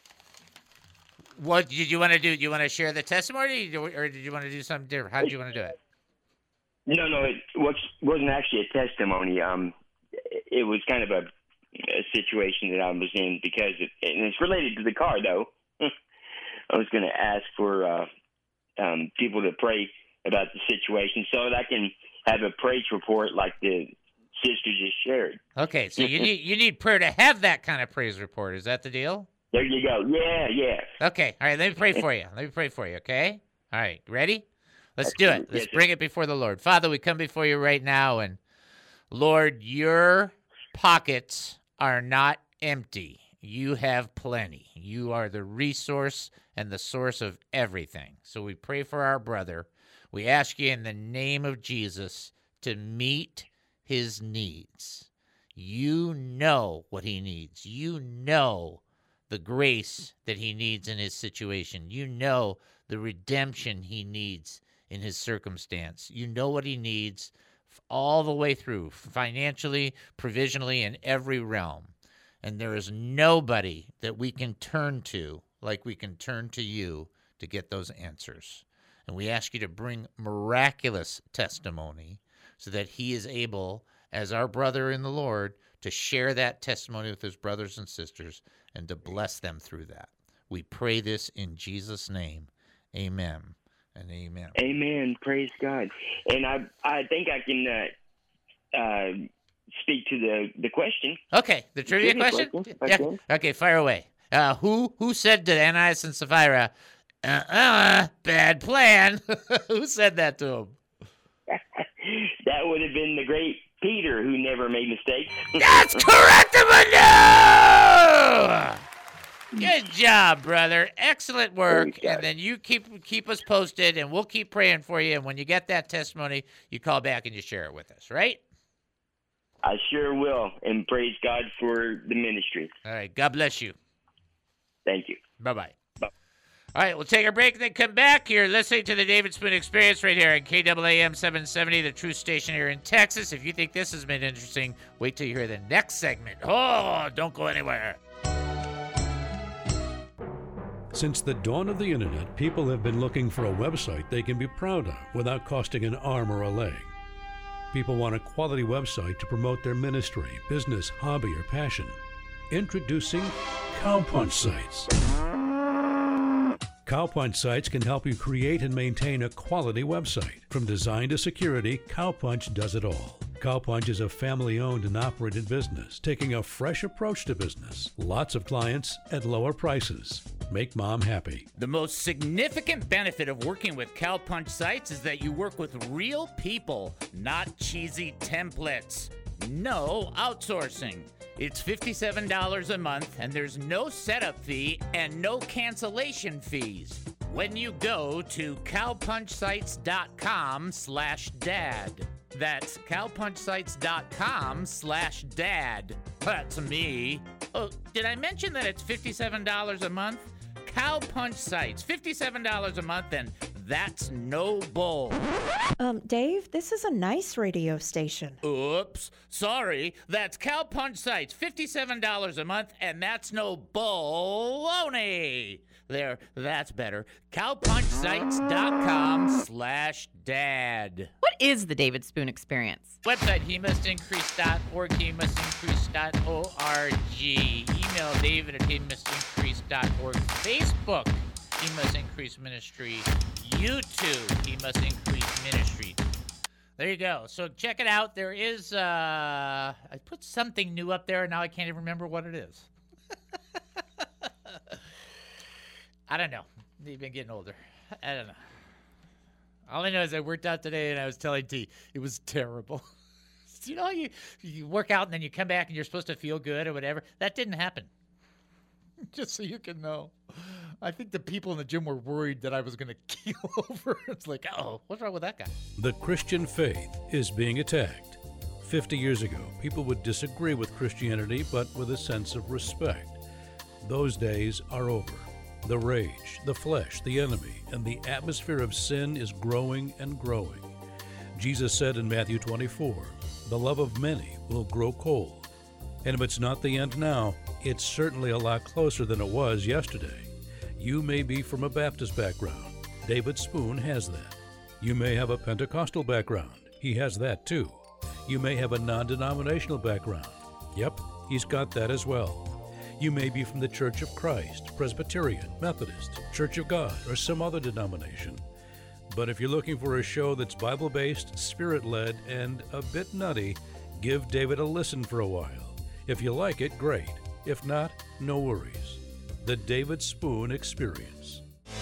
What did you want to do? Do you want to share the testimony, or did you want to do something different? How did you want to do it? No, no, it was, wasn't actually a testimony. Um, it was kind of a, a situation that I was in because, it, and it's related to the car, though. I was going to ask for uh, um, people to pray about the situation so that I can have a praise report like the sister just shared. Okay, so you need you need prayer to have that kind of praise report. Is that the deal? There you go. Yeah, yeah. Okay, all right, let me pray for you. Let me pray for you, okay? All right, ready? Let's do it. Let's bring it before the Lord. Father, we come before you right now, and Lord, your pockets are not empty. You have plenty. You are the resource and the source of everything. So we pray for our brother. We ask you in the name of Jesus to meet his needs. You know what he needs. You know the grace that he needs in his situation. You know the redemption he needs in his circumstance. You know what he needs all the way through, financially, provisionally, in every realm. And there is nobody that we can turn to like we can turn to you to get those answers. And we ask you to bring miraculous testimony so that he is able, as our brother in the Lord, to share that testimony with his brothers and sisters and to bless them through that. We pray this in Jesus' name. Amen and amen. Amen. Praise God. And I I think I can uh, uh, speak to the, the question. Okay, the trivia, trivia question? question, Yeah. okay. Okay, fire away. Uh, who who said to Ananias and Sapphira, uh-uh, bad plan? Who said that to him? That would have been the great Peter, who never made mistakes. That's correct, Manu! Good job, brother. Excellent work. And then you keep keep us posted, and we'll keep praying for you. And when you get that testimony, you call back and you share it with us, right? I sure will, and praise God for the ministry. All right. God bless you. Thank you. Bye-bye. Bye. All right, we'll take a break and then come back. You're listening to the David Spoon Experience right here on K A A M seven seventy, the true station here in Texas. If you think this has been interesting, wait till you hear the next segment. Oh, don't go anywhere. Since the dawn of the internet, people have been looking for a website they can be proud of without costing an arm or a leg. People want a quality website to promote their ministry, business, hobby, or passion. Introducing Cowpunch Sites. Cowpunch Sites can help you create and maintain a quality website. From design to security, Cowpunch does it all. Cowpunch is a family-owned and operated business, taking a fresh approach to business. Lots of clients at lower prices. Make mom happy. The most significant benefit of working with Cowpunch Sites is that you work with real people, not cheesy templates. No outsourcing. It's fifty-seven dollars a month, and there's no setup fee and no cancellation fees when you go to cowpunchsites.com slash dad. That's cowpunchsites.com slash dad. That's me. Oh, did I mention that it's fifty-seven dollars a month? Cowpunch Sites, fifty-seven dollars a month, and that's no bull. Um, Dave, this is a nice radio station. Oops, sorry. That's Cowpunch Sites, fifty-seven dollars a month, and that's no baloney. There, that's better. cowpunchsites.com slash dad. What is the David Spoon Experience? Website, he must increase dot org, he must increase dot org. Email David at he must increase dot org. Facebook, He Must Increase Ministry. YouTube, He Must Increase Ministry. There you go. So check it out. There is, uh, I put something new up there, and now I can't even remember what it is. I don't know. They've been getting older. I don't know. All I know is I worked out today, and I was telling T, it was terrible. You know how you, you work out, and then you come back, and you're supposed to feel good or whatever? That didn't happen. Just so you can know. I think the people in the gym were worried that I was going to keel over. It's like, oh, what's wrong with that guy? The Christian faith is being attacked. Fifty years ago, people would disagree with Christianity, but with a sense of respect. Those days are over. The rage, the flesh, the enemy, and the atmosphere of sin is growing and growing. Jesus said in Matthew twenty-four, the love of many will grow cold. And if it's not the end now, it's certainly a lot closer than it was yesterday. You may be from a Baptist background. David Spoon has that. You may have a Pentecostal background. He has that too. You may have a non-denominational background. Yep, he's got that as well. You may be from the Church of Christ, Presbyterian, Methodist, Church of God, or some other denomination. But if you're looking for a show that's Bible-based, Spirit-led, and a bit nutty, give David a listen for a while. If you like it, great. If not, no worries. The David Spoon Experience.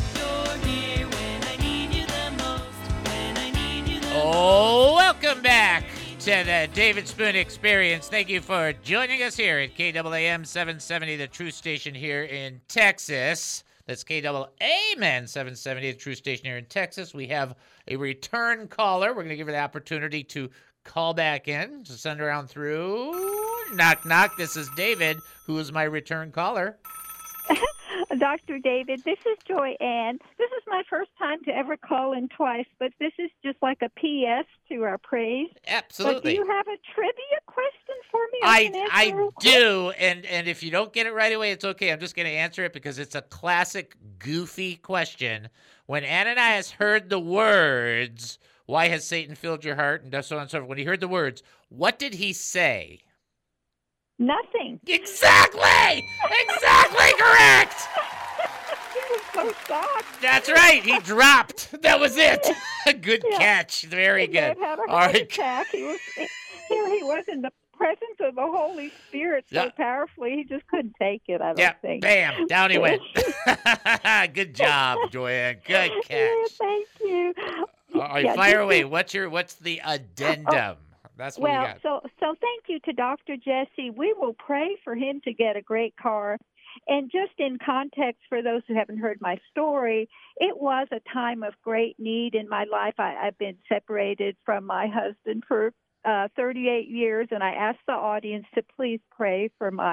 Oh, welcome back to the David Spoon Experience. Thank you for joining us here at K A A M seven seventy, the true station here in Texas. That's K A A M seven seventy, the true station here in Texas. We have a return caller. We're going to give her the opportunity to call back in, to send her on through. Knock, knock. This is David, who is my return caller. Doctor David, this is Joy Ann. This is my first time to ever call in twice, but this is just like a P S to our praise. Absolutely. But do you have a trivia question for me? I, can I answer real do, and, and if you don't get it right away, it's okay. I'm just going to answer it because it's a classic, goofy question. When Ananias heard the words, why has Satan filled your heart, and so on and so forth, when he heard the words, what did he say? Nothing. Exactly! Exactly correct! He was so shocked. That's right. He dropped. That was it. Good Yeah. catch. Very He may good. have had a All heart right. attack. He was, here he was in the presence of the Holy Spirit so Yeah. powerfully, he just couldn't take it, I don't Yeah, think. bam, down he went. Good job, Joanne. Good catch. Yeah, thank you. All right, Yeah, fire this away. is- What's your what's the addendum? That's what well, we got. so so thank you to Doctor Jesse. We will pray for him to get a great car. And just in context for those who haven't heard my story, it was a time of great need in my life. I, I've been separated from my husband for uh, thirty-eight years, and I asked the audience to please pray for my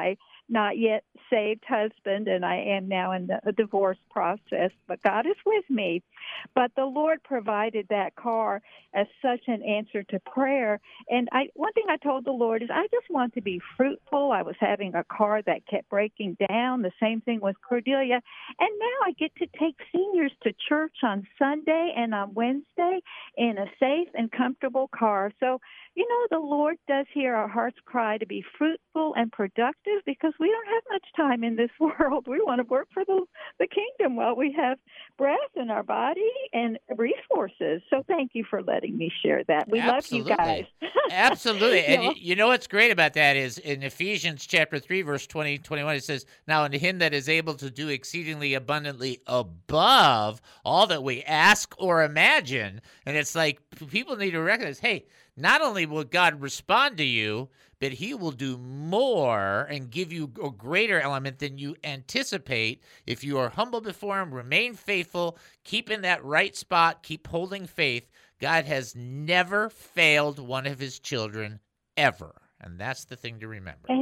not yet saved husband, and I am now in the divorce process, but God is with me. But the Lord provided that car as such an answer to prayer. And I, one thing I told the Lord is I just want to be fruitful. I was having a car that kept breaking down. The same thing with Cordelia. And now I get to take seniors to church on Sunday and on Wednesday in a safe and comfortable car. So, you know, the Lord does hear our heart's cry to be fruitful and productive because we don't have much time in this world. We want to work for the, the kingdom while we have breath in our body and resources. So thank you for letting me share that. We Absolutely. love you guys. Absolutely. And You know? y- you know what's great about that is in Ephesians chapter three, verse twenty, twenty-one, it says, now unto him that is able to do exceedingly abundantly above all that we ask or imagine. And it's like p- people need to recognize, hey, not only will God respond to you, but he will do more and give you a greater element than you anticipate if you are humble before him, remain faithful, keep in that right spot, keep holding faith. God has never failed one of his children ever. And that's the thing to remember.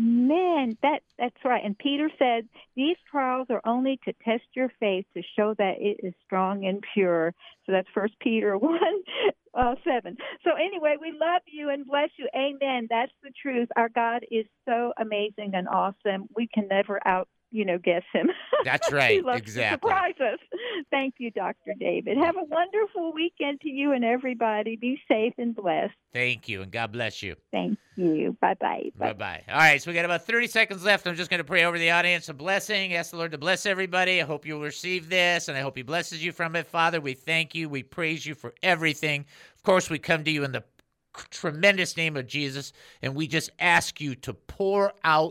Amen. That that's right. And Peter said, these trials are only to test your faith to show that it is strong and pure. So that's First Peter one, uh, seven. So anyway, we love you and bless you. Amen. That's the truth. Our God is so amazing and awesome. We can never out, you know, guess him. That's He right. loves Exactly. to surprise us. Thank you, Doctor David. Have a wonderful weekend to you and everybody. Be safe and blessed. Thank you, and God bless you. Thank you. Bye-bye. Bye-bye. All right, so we got about thirty seconds left. I'm just going to pray over the audience a blessing. Ask the Lord to bless everybody. I hope you'll receive this, and I hope he blesses you from it. Father, we thank you. We praise you for everything. Of course, we come to you in the tremendous name of Jesus, and we just ask you to pour out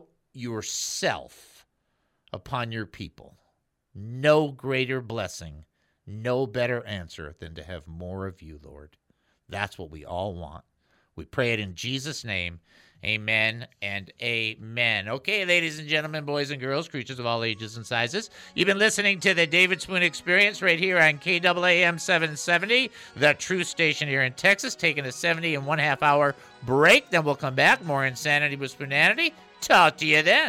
yourself upon your people. No greater blessing, no better answer than to have more of you, Lord. That's what we all want. We pray it in Jesus' name. Amen and amen. Okay, ladies and gentlemen, boys and girls, creatures of all ages and sizes, you've been listening to the David Spoon Experience right here on K A A M seven seventy, the true station here in Texas, taking a seventy and one half hour break. Then we'll come back. More Insanity with Spoonanity. Talk to you then.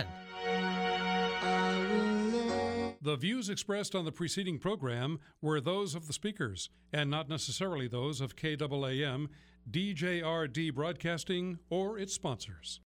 The views expressed on the preceding program were those of the speakers and not necessarily those of K A A M, D J R D Broadcasting, or its sponsors.